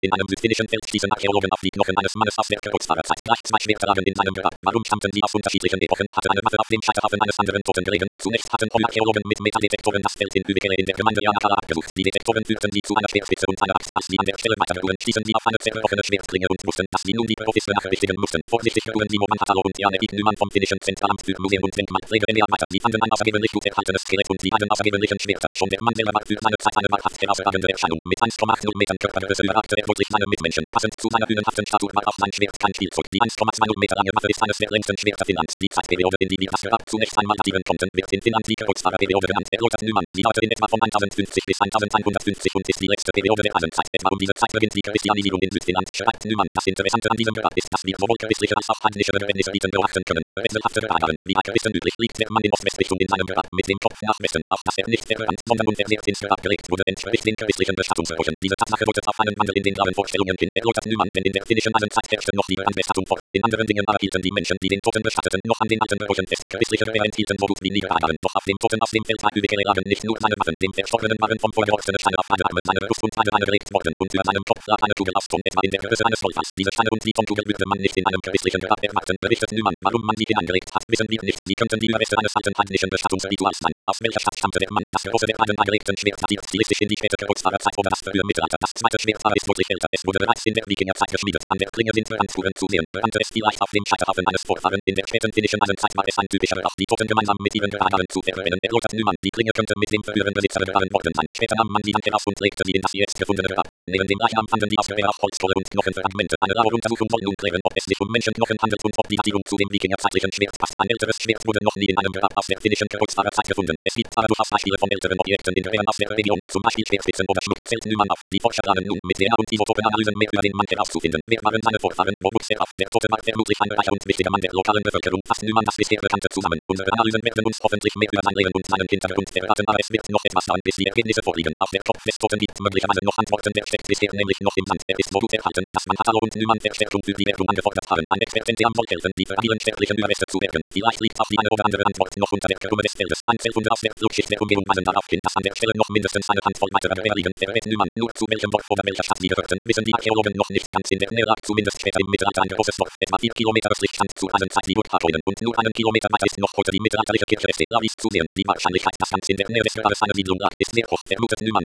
In einem südfinnischen Feld stießen Archäologen auf die Knochen eines Mannes aus der Geburtsfahrerzeit. Gleich 2 Schwerter lagen in seinem Grab. Warum stammten die aus unterschiedlichen Epochen? Hatte eine Waffe auf dem Scheiterhaufen eines anderen Toten gelegen? Zunächst hatten Archäologen mit Metalldetektoren das Feld in Ybekere in der Gemeinde Janakala abgesucht. Die Detektoren führten sie zu einer Speerspitze und einer Axt. Als sie an der Stelle weiterfuhren, stießen sie auf eine zerbrochene Schwertklinge und wussten, dass sie nun die Profis benachrichtigen mussten. Vorsichtig fuhren die Mohan-Hatalo und Jan-Erik Nyman vom finnischen Zentralamt für Museum und Denkmalpflege weiter. Sie fanden ein außergewöhnlich gut erhaltenes Skelett und die beiden außergewöhnlichen Schwerter. Schon der Mann selber war für seine Zeit eine wahrhaft herausragende Erscheinung. Mit 1,80 Metern Körpergröße überragte er deutlich seine Mitmenschen. Passend zu seiner bühnenhaften Statur war auch sein Schwert kein Spielzeug. Die 1,20 Meter lange Waffe ist eines der längsten Schwerter Finnlands. Die Zeitperiode, in die wir das Grab zunächst einmal datieren konnten, wird in Finnland die Kreuzfahrerperiode genannt. Erläutert Nyman. Sie dauerte in etwa von 1050 bis 1150 und ist die letzte Periode der Eisenzeit. Etwa um diese Zeit beginnt die Christianisierung in Südfinnland, schreibt Nyman. Das Interessante an diesem Grab ist, dass wir sowohl christliche als auch heidnische Begräbnisriten beobachten können. Rätselhafte Grabaren. Wie bei Christen üblich liegt der Mann in Ost-West-Richtung in seinem Grab mit dem Kopf nach Westen. Auch dass er nicht verbrannt, sondern unversehrt ins Grab gelegt wurde, entspricht den christlichen Bestattungsbräuchen. Diese Tatsache deutet auf einen Wandel in den Glaubenvorstellungen hin. Erläutert Nyman, denn in der finnischen Eisenzeit herrschte noch die Brandbestattung vor. In anderen Dingen aber hielten die Menschen, die den Toten bestatteten, noch an den alten Bräuchen fest. Christliche Rehre enthielten so gut wie nie Grabaren. Doch auf dem Toten aus dem Feld bei Ybekere lagen nicht nur seine Waffen. Dem Verstorbenen waren vom Feuer gerostene Steine auf beide Arme, seine Brust und Beine gelegt worden und über seinem Kopf lag eine Kugel aus Ton, etwa in der Größe eines Wolfers. Diese Steine und die Tonkugel würde man nicht in einem christlichen Grab erwarten, berichtet Nyman. Warum man sie hineingelegt hat, wissen wir nicht. Sie könnten die Überreste eines alten heidnischen Bestattungsrituals sein. Aus welcher Stadt stammte der Mann? Das große der beiden angelegten Schwert datiert stilistisch in die späte Kreuzfahrerzeit oder das frühe Mittelalter. Das zweite Schwert aber ist deutlich älter. Es wurde bereits in der Wikingerzeit geschmiedet. An der Klinge sind Brandspuren zu sehen. Brannte es vielleicht auf dem Scheiterhaufen eines Vorfahren. In der späten finnischen Eisenzeit war es ein typischerer, auch die Toten gemeinsam mit ihren Grabaren zu verbrennen. Erläutert Nyman. Die Klinge könnte mit dem früheren Besitzer begraben worden sein. Später nahm man sie dann heraus und legte sie in das jetzt gefundene Grab. Neben dem Leichnam fanden die Ausgräber auch Holzkohle und Knochenfragmente. Eine Laboruntersuchung soll nun klären, ob es sich um Menschenknochen handelt und ob die Datierung zu dem wikingerzeitlichen Schwert passt. Ein älteres Schwert wurde noch nie in einem Grab aus der finnischen Kreuzfahrerzeit gefunden. Es gibt aber durchaus Beispiele von älteren Objekten in Gräbern aus der Region, zum Beispiel Schwertspitzen oder Schmuck, zählt Nyman auf. Die Forscher planen nun mit DNA- und Isotopenanalysen mehr über den Mann herauszufinden. Wer waren seine Vorfahren? Wo wuchs er auf? Der Tote war vermutlich ein reicher und wichtiger Mann der lokalen Bevölkerung. Fasst Nyman das bisher Bekannte zusammen. Unsere Analysen werden uns hoffentlich mehr über sein Leben und seinen Hintergrund verraten, aber es wird noch etwas dauern, bis die Ergebnisse vorliegen. Auf der Kopf des Toten gibt möglicherweise noch Antworten, der steckt bisher nämlich noch im Sand. Er ist so gut erhalten, dass man Hatalo und Nyman Verstärkung für die Bergung angefordert haben. Ein Expertente am helfen, die fragilen sterblichen Überreste zu bergen. Vielleicht liegt auch die eine oder andere Antwort noch unter der Krumme des Feldes. Einzelfunde aus der Flugschicht der Umgebung weisen darauf hin, dass an der Stelle noch mindestens eine Handvoll weiterer Gräber liegen, verrät Nyman. Nur zu welchem Dorf oder welcher Stadt sie gehörten, wissen die Archäologen noch nicht ganz. In der Nähe lag zumindest später im Mittelalter ein großes Dorf. Etwa 4 Kilometer östlich stand zur Eisenzeit die Burg Harkoinen und nur einen Kilometer weiter ist noch heute die mittelalterliche Kirche Estela zu sehen. Die Wahrscheinlichkeit, dass ganz in der Nähe des Grabes eine Siedlung lag, ist sehr hoch, vermutet Nyman.